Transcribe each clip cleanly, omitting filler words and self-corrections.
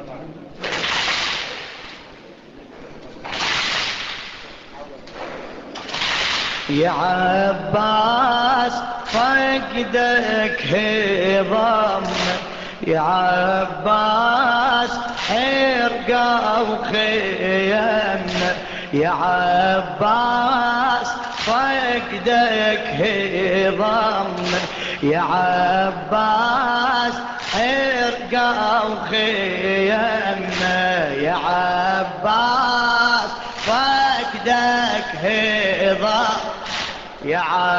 يا عباس فقدك هضمنا، يا عباس حرقة وخيمنا، يا عباس فقدك هضمنا، يا عباس حرقة وخيمنا، يا عباس فقدك هضمنا، يا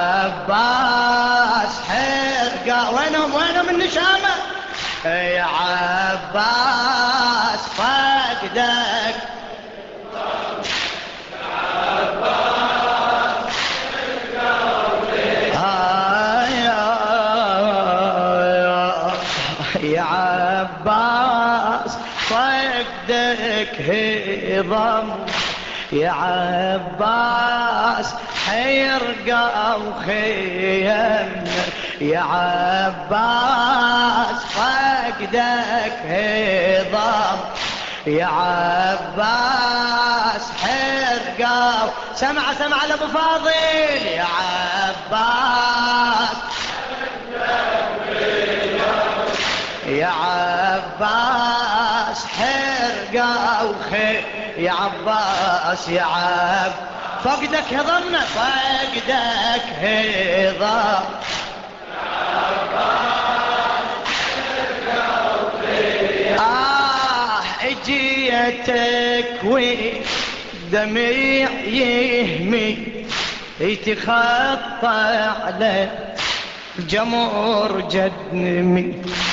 عباس حرقة. وينهم النشامة؟ يا عباس فقدك، يا عباس فقدك هضم، يا عباس حيرقة وخيمنا، يا عباس فقدك هضم، يا عباس حرقة. سمع لأبو فاضل، يا عباس يا عباس حرقة وخير، يا عباس يا عب فقدك هضمنا، فقدك هضم، اجيتك ودمع يهمي يتخطى على الجمر جدنمي،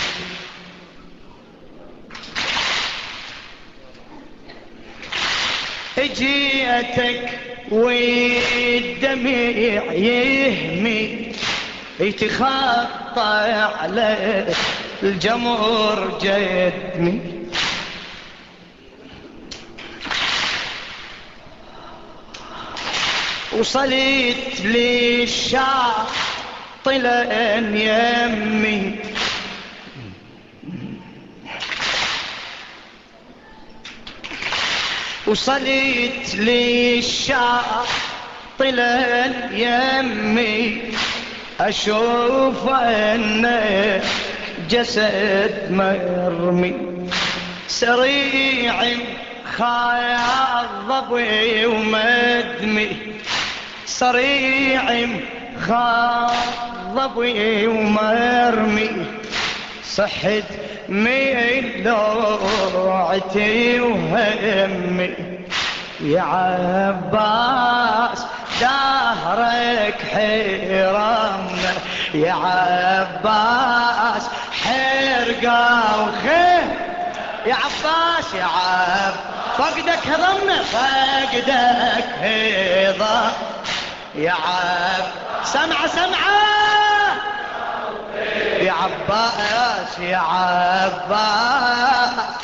اجيتك والدمع يهمي يتخطى على الجمر جدني، وصلت للشاطئ لين يمي، وصلت للشاطئ لين يمي، أشوف أنه جسد مرمي، سريع خاضبي ومدمي، سريع خاضبي ومرمي، صحت من لوعتي وهمي، يا عباس دهرك حرمنا، يا عباس حرقة وخير، يا عباس يا عب فقدك هضمنا، فقدك هضم، يا عب سمعة يا عباس يا عباس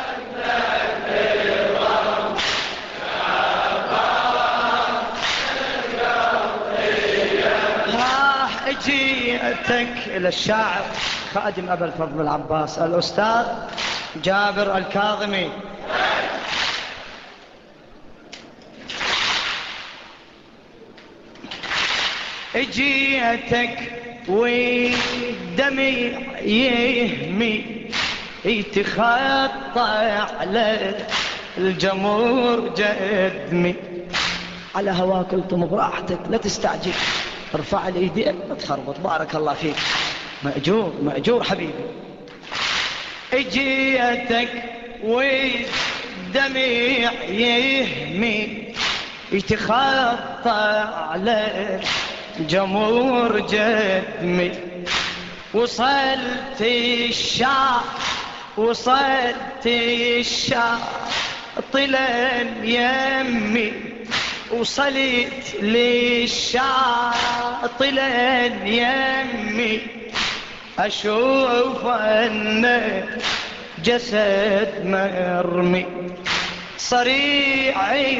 اجيتك الى الشاعر خادم ابا الفضل العباس الاستاذ جابر الكاظمي. اجيتك والدمع يهمي يتخطى على الجمر جدمي، على هواك قلتم براحتك لا تستعجل، ارفع الايدين لا تخربط، بارك الله فيك، مأجور مأجور حبيبي. اجيتك والدمع يهمي يتخطى على جمهور جدمي، وصلت الشاطئ لين يمي، وصلت للشاطئ لين يمي، أشوف أنه جسد مرمي، صريع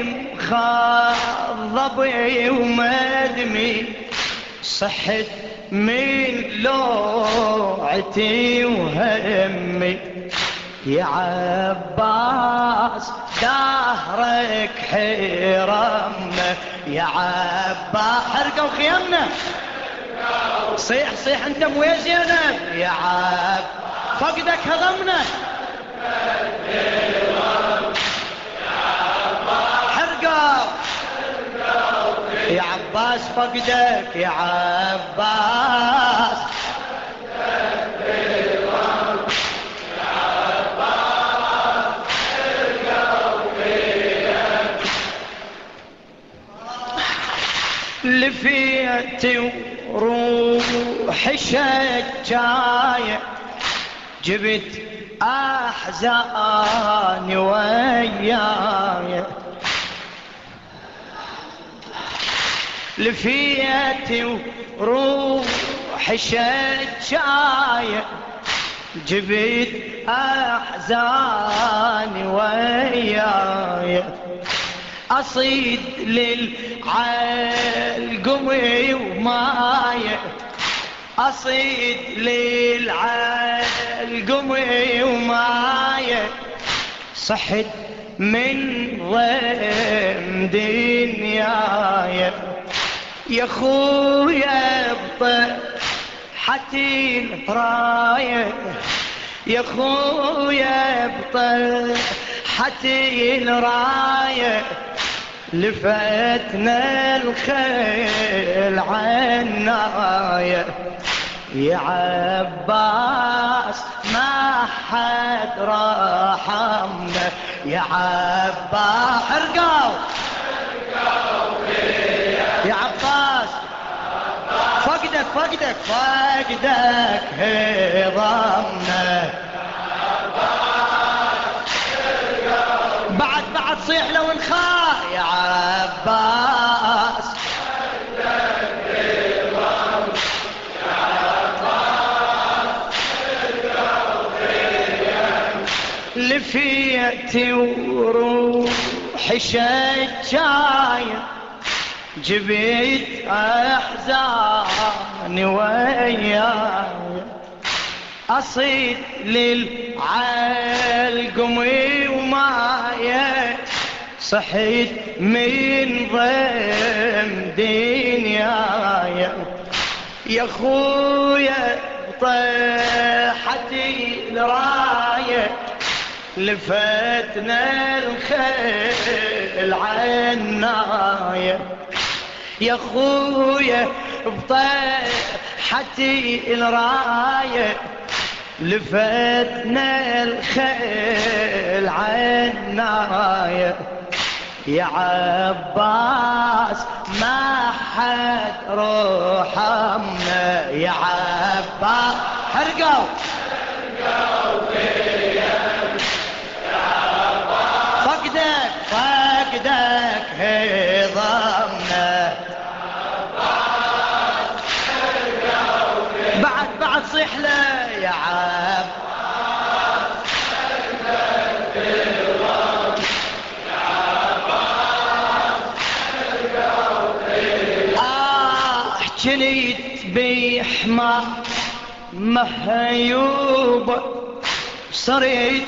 خاضبي ومدمي، صحت من لوعتي وهمي، يا عباس دهرك حرمنا يا عباس حرقوا خيامنا صيح صيح انت مو يا زينب يا عباس فقدك هضمنا حرقوا يا عباس فقدك يا عباس لفيت وروحي شجاية جبت أحزاني وياي لفيت وروحي شجاية جبت أحزاني وياي أصيد للعلقم وماي أصيد للعلقم وماي صحت من ضم دنياي يا خويا بطحتي الراية يا خويا بطحتي الراية لفتنا الخيل عناية يا عباس ما حد رحمنا يا عباس حرقوا يا عباس فقدك فقدك فقدك هضمنا بعد صيح لو انخاء يا عباس لفيت وروحي شجاية جبت أحزاني وياي أصيد للعلقم وماي صحيت من ضم دنياي يا خويا طيحتي الراية لفتنا الخيل عناية يا خويا بطيحتي الراية لفتنا الخيل عناية يا عباس ما حد رحمنا يا عباس حرقوا فقدك فقدك هضمنا بعد صيح له يا عباس جنيت بحمار مهيوب صريت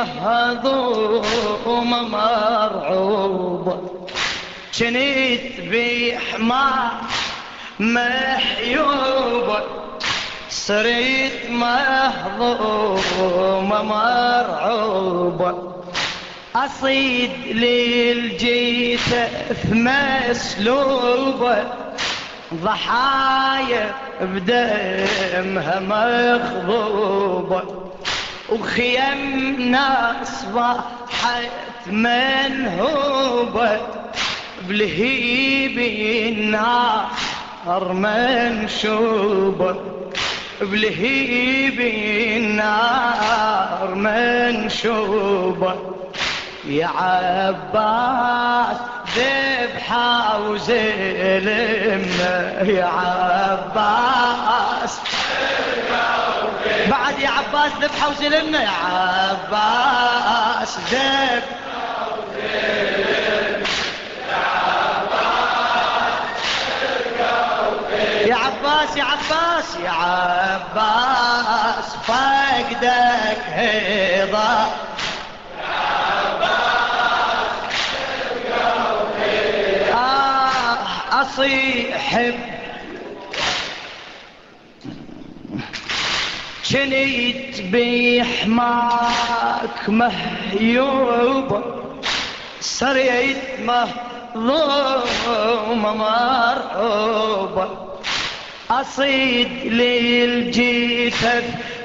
مهضوم مرعوب جنيت بحمار محيوب صريت مهضوم مرعوب أصيد للجثث مسلوبة ضحايا بدمها مخضوبة وخيمنا أصبحت منهوبة بلهيب النار منشوبة بلهيب النار منشوبة يا عباس ذبحة وزلمنا يا عباس بعد يا عباس ذبحة وزلمنا يا عباس ذبحة وزلمنا يا عباس يا عباس يا عباس يا عباس فقدك هضا أصيح جنيت بحماك مهيوب سريت مظلوم مرعوب أصيد للجثث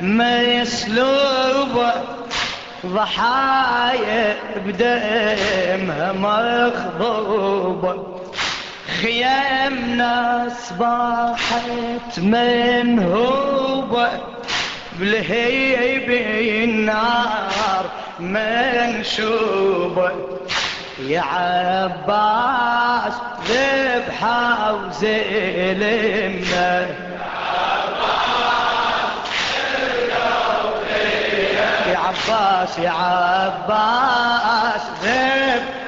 مسلوب ضحايا بدمها مخضوب خيامنا أصبحت منهوبة بلهيب النار منشوبة يا عباس ذبحة وزلمنا يا عباس يا عباس ذبحة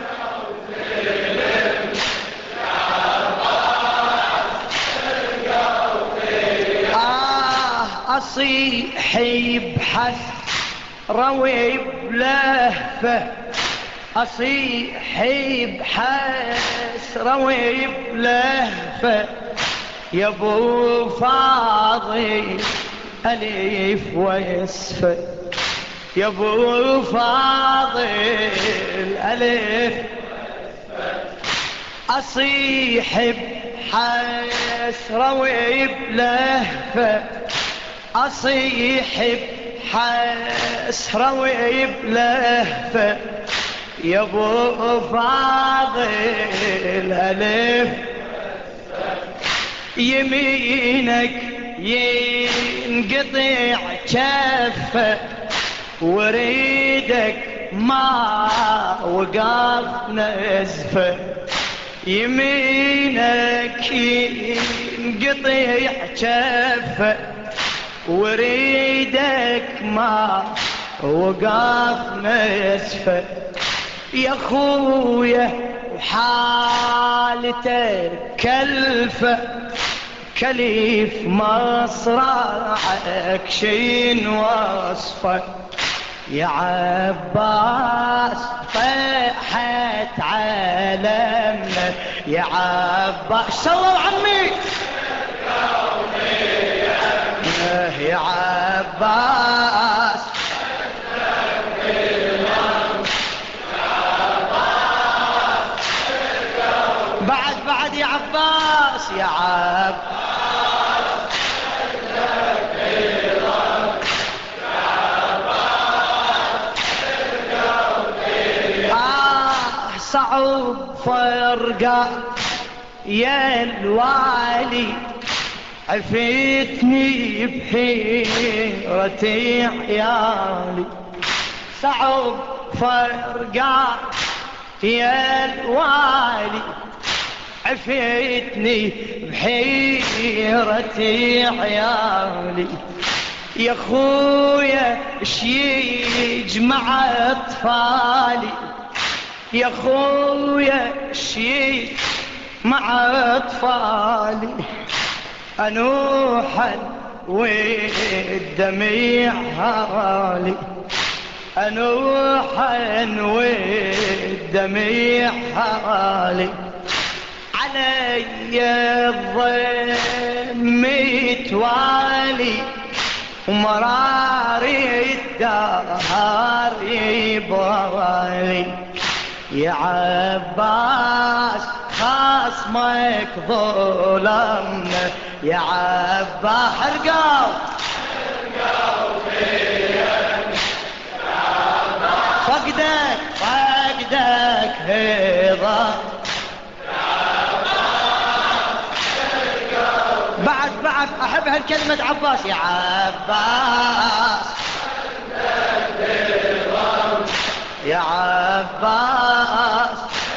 أصيح بحس روي بلهفة أصيح بحس روي بلهفة يا ابو فاضل أليف ويصفى يا ابو فاضل أليف أصيح بحس روي بلهفة أصيح بحس روي بلهفة يا ابو فاضل ألف يمينك ينقطع كفة وريدك ما وقف نزفة يمينك ينقطع كفة وريدك ما وقف نزفة يا خويا حالتك كلفة كليف مصرعك شين وصفة يا عباس طيحت عالمنا يا عباس صلوا عمي يا عباس بعد يا عباس يا عباس صعب فرقة يا الوالي عفيتني بحيرتي عيالي صعب فرقة يا الوالي عفيتني بحيرتي عيالي يا خويا اش يجمع اطفالي يا خويا اش مع اطفالي انوحا والدميع هالي انوحا والدميع هالي علي الضم يتوالي ومراري الدهر يبغالي يا عباس خصمك ظلمنا يا عباس حرقوا فقدك هضا بعد احب هالكلمة عباس يا عباس يا عباس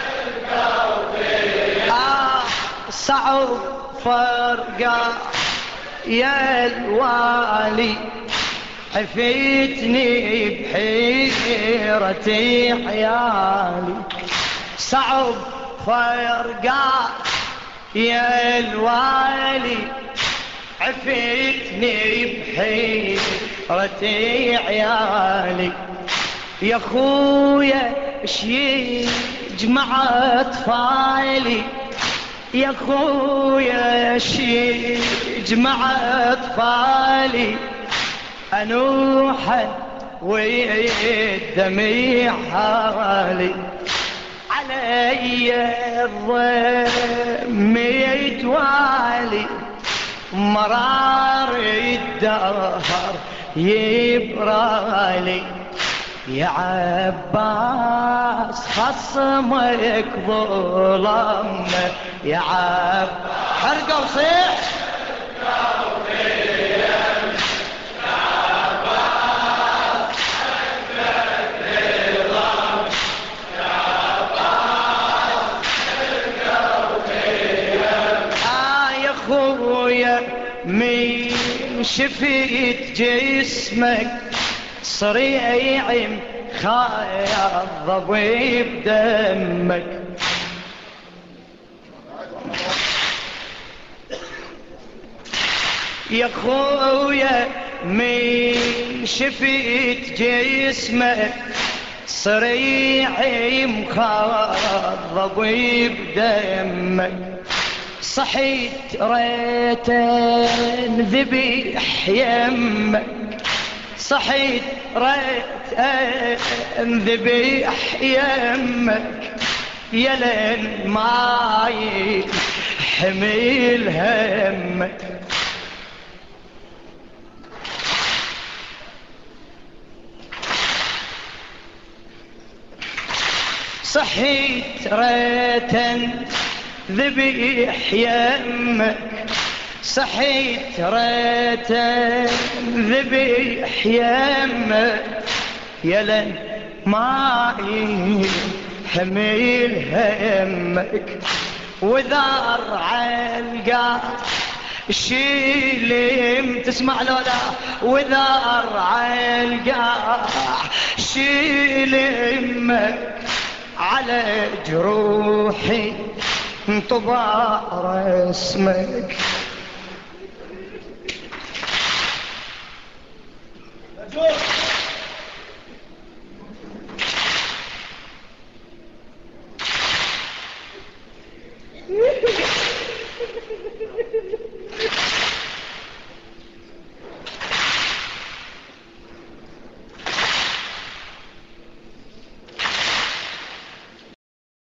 صعب فرقة يا الوالي حفيتني بحيرتي عيالي صعب فرقة يا الوالي عفيتني بحيرتي عيالي يا خويا اش يجمع اطفالي يا خويا اش يجمع اطفالي انوحا والدمع حالي علي الضم يتوالي مرار الدهر يبرالي يا عباس خصمك ظلم يا عباس حرقة وصيح من شفيت جسمك صريع خاض بدمك يا خويا من شفيت جسمك صريع مخضب بدمك صحيت ريت انذبح يمك صحيت ريت انذبح يمك يا لين ما يحمل همك صحيت ريت ذبيح يمك صحيت ريت ذبيح يمك يا لن ما يحمل همك وذار علقا شيلم تسمع لولا وذار علقا شيلمك على جروحي انطبع رسمك